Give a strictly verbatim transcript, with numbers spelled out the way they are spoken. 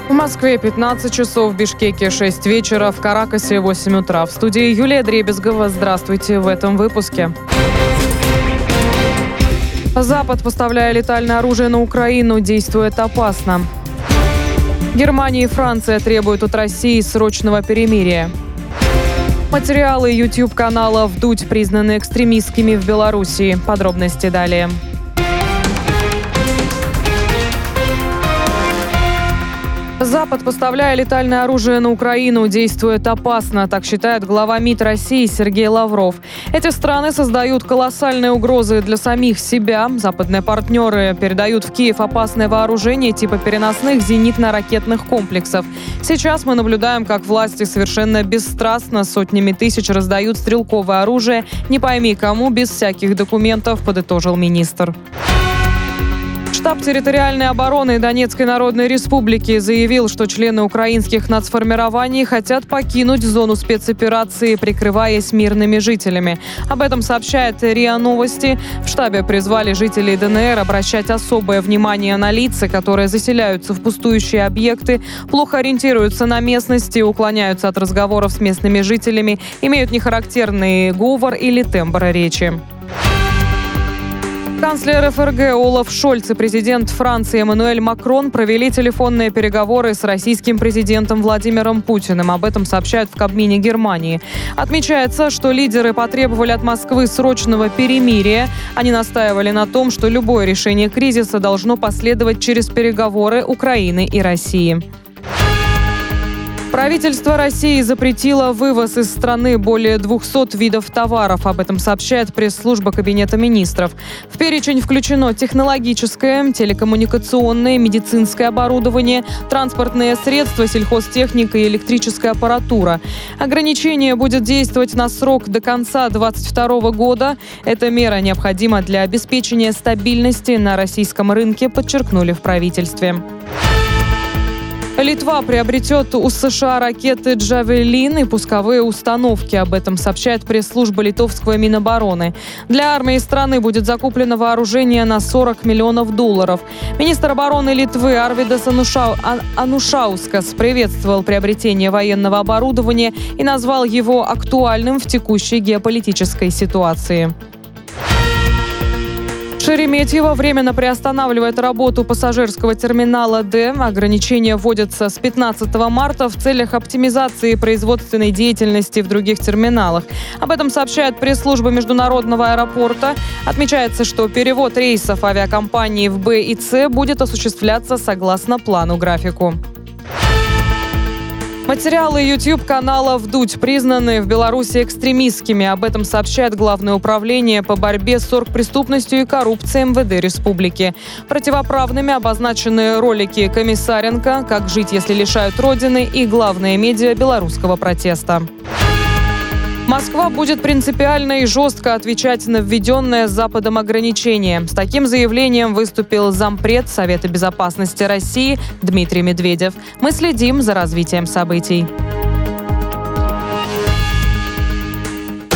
В Москве пятнадцать часов, в Бишкеке шесть вечера, в Каракасе восемь утра. В студии Юлия Дребезгова. Здравствуйте в этом выпуске. Запад, поставляя летальное оружие на Украину, действует опасно. Германия и Франция требуют от России срочного перемирия. Материалы YouTube-канала «Вдудь» признаны экстремистскими в Белоруссии. Подробности далее. Запад, поставляя летальное оружие на Украину, действует опасно, так считает глава МИД России Сергей Лавров. Эти страны создают колоссальные угрозы для самих себя. Западные партнеры передают в Киев опасное вооружение типа переносных зенитно-ракетных комплексов. Сейчас мы наблюдаем, как власти совершенно бесстрастно сотнями тысяч раздают стрелковое оружие, не пойми кому, без всяких документов, подытожил министр. Штаб территориальной обороны Донецкой Народной Республики заявил, что члены украинских нацформирований хотят покинуть зону спецоперации, прикрываясь мирными жителями. Об этом сообщает РИА Новости. В штабе призвали жителей ДНР обращать особое внимание на лица, которые заселяются в пустующие объекты, плохо ориентируются на местности, уклоняются от разговоров с местными жителями, имеют нехарактерный говор или тембр речи. Канцлер ФРГ Олаф Шольц и президент Франции Эммануэль Макрон провели телефонные переговоры с российским президентом Владимиром Путиным. Об этом сообщают в Кабмине Германии. Отмечается, что лидеры потребовали от Москвы срочного перемирия. Они настаивали на том, что любое решение кризиса должно последовать через переговоры Украины и России. Правительство России запретило вывоз из страны более двухсот видов товаров. Об этом сообщает пресс-служба Кабинета министров. В перечень включено технологическое, телекоммуникационное, медицинское оборудование, транспортные средства, сельхозтехника и электрическая аппаратура. Ограничение будет действовать на срок до конца две тысячи двадцать второго года. Эта мера необходима для обеспечения стабильности на российском рынке, подчеркнули в правительстве. Литва приобретет у США ракеты «Джавелин» и пусковые установки. Об этом сообщает пресс-служба литовского Минобороны. Для армии страны будет закуплено вооружение на сорок миллионов долларов. Министр обороны Литвы Арвидас Ануша... Анушаускас приветствовал приобретение военного оборудования и назвал его актуальным в текущей геополитической ситуации. Шереметьево временно приостанавливает работу пассажирского терминала «Д». Ограничения вводятся с пятнадцатого марта в целях оптимизации производственной деятельности в других терминалах. Об этом сообщает пресс-служба международного аэропорта. Отмечается, что перевод рейсов авиакомпании в Б и С будет осуществляться согласно плану-графику. Материалы YouTube-канала «Вдудь» признаны в Беларуси экстремистскими. Об этом сообщает Главное управление по борьбе с оргпреступностью и коррупцией эм вэ дэ республики. Противоправными обозначены ролики Комиссаренко «Как жить, если лишают Родины» и главные медиа белорусского протеста. Москва будет принципиально и жестко отвечать на введенное Западом ограничение. С таким заявлением выступил зампред Совета безопасности России Дмитрий Медведев. Мы следим за развитием событий.